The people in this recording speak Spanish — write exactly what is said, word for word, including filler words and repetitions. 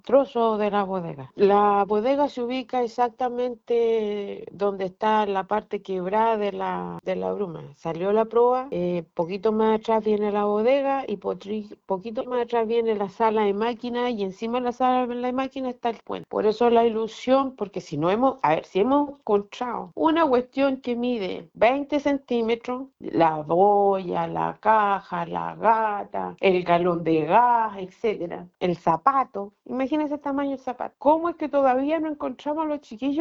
trozo de la bodega. La bodega se ubica exactamente donde está la parte quebrada de la, de la bruma. Salió la proa, eh, poquito más atrás viene la bodega y potri- poquito más atrás viene la sala de máquinas y encima de la sala de la máquina está el puente. Por eso la ilusión, porque si no hemos, a ver, si hemos encontrado una cuestión que mide veinte centímetros, la boya, la caja, la gata, el galón de gas, etcétera, el zapato, imagínense el tamaño del zapato. ¿Cómo es que todavía no encontramos a los chiquillos